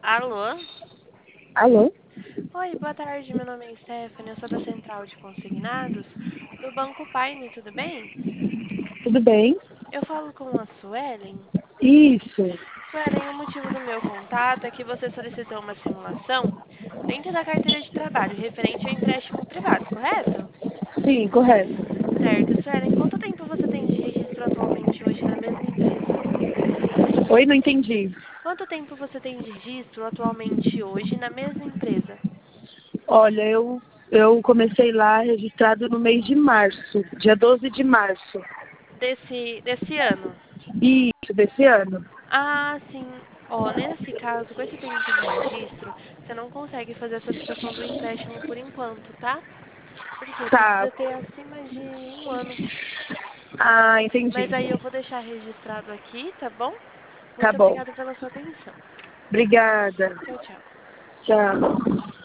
Alô? Alô? Oi, boa tarde. Meu nome é Stephanie. Eu sou da Central de Consignados do Banco Paine, tudo bem? Tudo bem? Eu falo com a Suelen. Isso. Suelen, o motivo do meu contato é que você solicitou uma simulação dentro da carteira de trabalho referente ao empréstimo privado, correto? Sim, correto. Certo. Suelen, quanto tempo você tem de registro atualmente hoje na mesma empresa? Oi, não entendi. Quanto tempo você tem de registro atualmente hoje na mesma empresa? Olha, eu comecei lá registrado no mês de março, dia 12 de março. Desse ano? Isso, desse ano. Ah, sim. Ó, nesse caso, com esse tempo de registro, você não consegue fazer a solicitação do empréstimo por enquanto, tá? Porque Tá. precisa ter acima de um ano. Ah, entendi. Mas aí eu vou deixar registrado aqui, tá bom? Tá Muito bom. obrigada pela sua atenção. Obrigada. Tchau, tchau. Tchau.